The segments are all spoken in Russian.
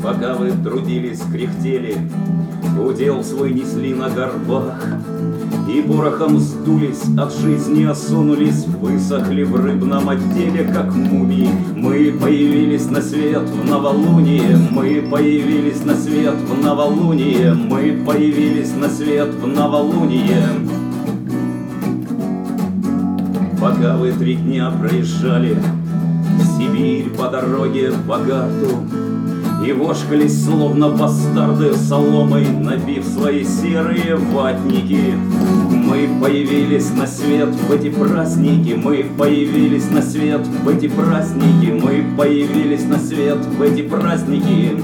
Пока вы трудились, кряхтели, удел свой несли на горбах, и порохом сдулись, от жизни осунулись, высохли в рыбном отделе, как мумии. Мы появились на свет в новолуние, мы появились на свет в новолуние, мы появились на свет в новолуние. Пока вы 3 дня проезжали Сибирь по дороге в Агату и вошкались, словно бастарды, соломой набив свои серые ватники, мы появились на свет в эти праздники, мы появились на свет в эти праздники, мы появились на свет в эти праздники.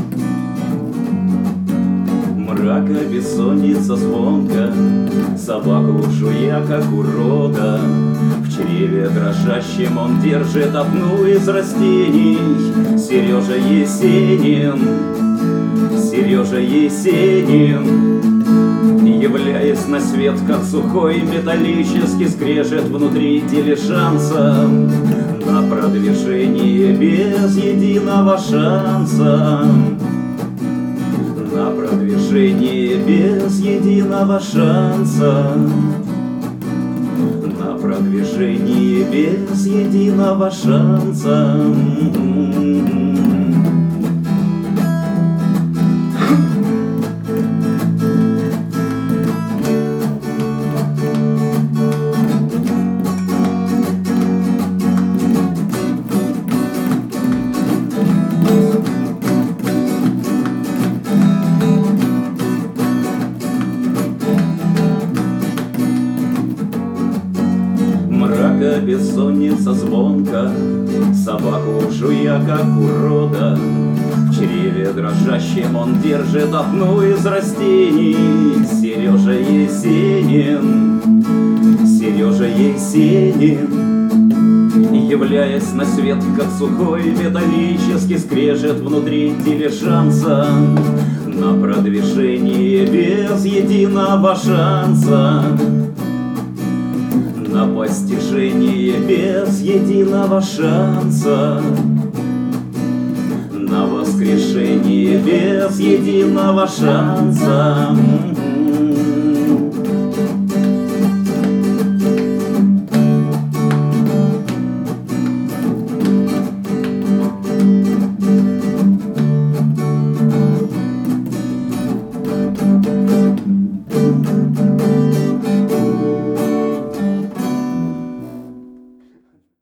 Мрака, бессонница, звонка, собаку жуя, как урода. В чреве дрожащем он держит одну из растений. Сережа Есенин, Сережа Есенин, являясь на свет, как сухой металлический скрежет внутри дилижанса, на продвижение без единого шанса, на продвижение без единого шанса, на продвижение без единого шанса. Бессонница, звонка, собаку жуя, как урода. В чреве дрожащем он держит одну из растений. Сережа Есенин, Сережа Есенин, являясь на свет, как сухой металлический скрежет внутри дилижанса, на продвижение без единого шанса, на постижение без единого шанса, на воскрешение без единого шанса.